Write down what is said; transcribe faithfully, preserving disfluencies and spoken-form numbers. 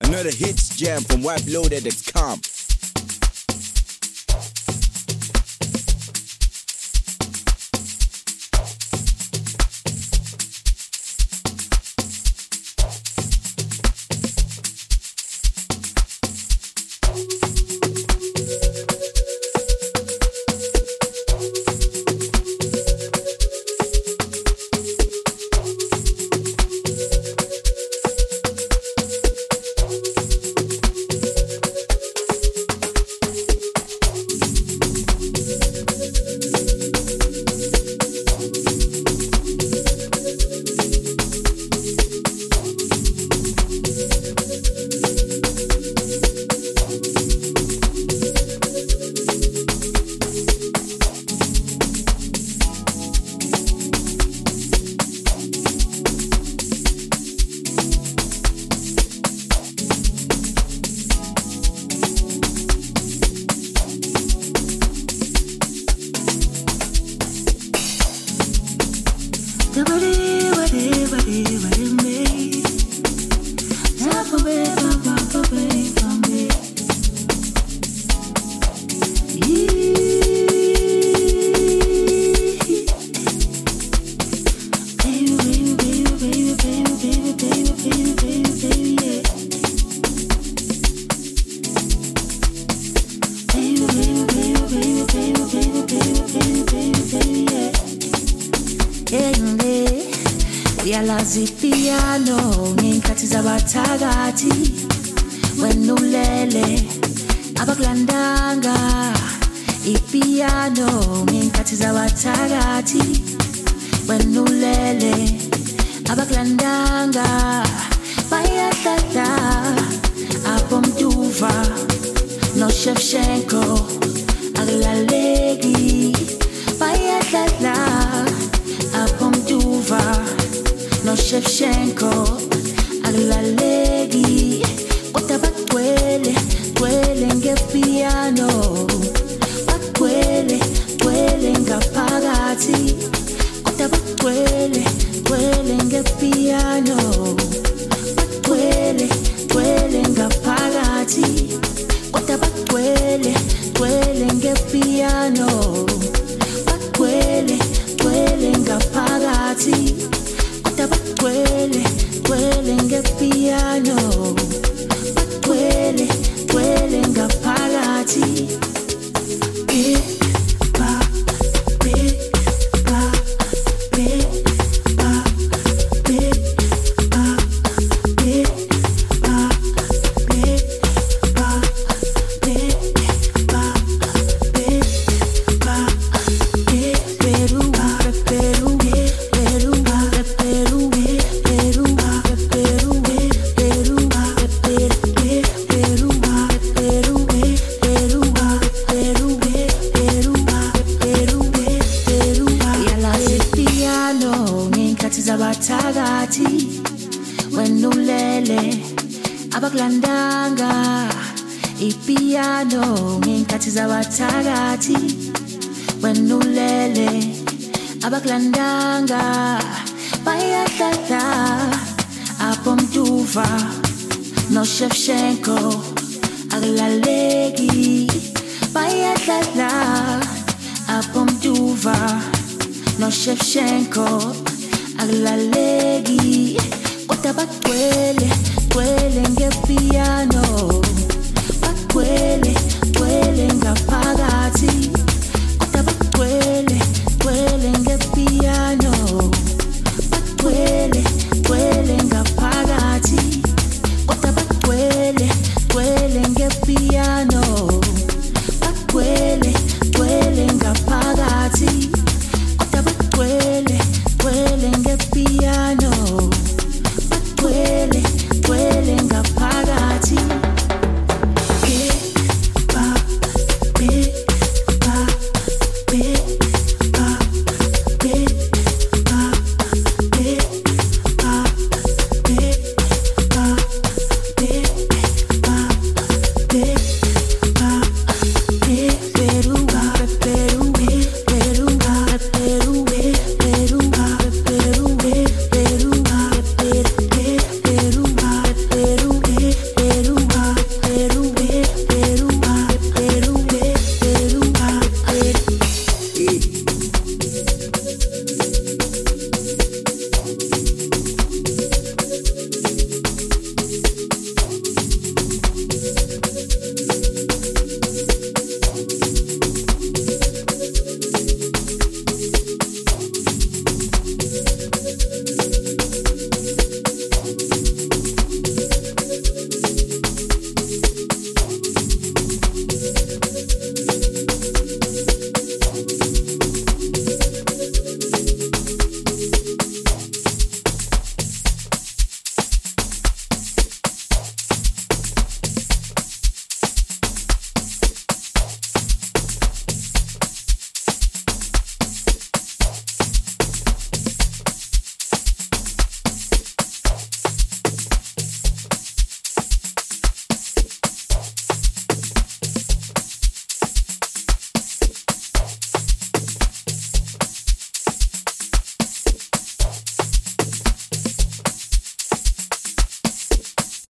Another hits jam from wipe loaded dot com. Piano ngenkathi zabathakathi wena ulele abakulandanga ipiano ngenkathi zabathakathi wena ulele abakulandanga bayahlala apho Mtuva no Shevchenko akulaleki bayahlala apho Mtuva no Shevchenko akulaleki kodwa bagcwele gcwele ngepiano bagcwele gcwele ngaphakathi kodwa bagcwele gcwele ngepiano bagcwele gcwele ngaphakathi kodwa bagcwele gcwele ngepiano bagcwele gcwele ngaphakathi bagcwele gcwele ngepiano bagcwele gcwele ngaphakathi ba ba ba zabathakathi wena ulele abakulandanga ipiano ngenkathi zabathakathi wena ulele abakulandanga bayahlala apho Mtuva no Shevchenko akulaleki bayahlala apho Mtuva no Shevchenko akulaleki kodwa bagcwele gcwele ngepi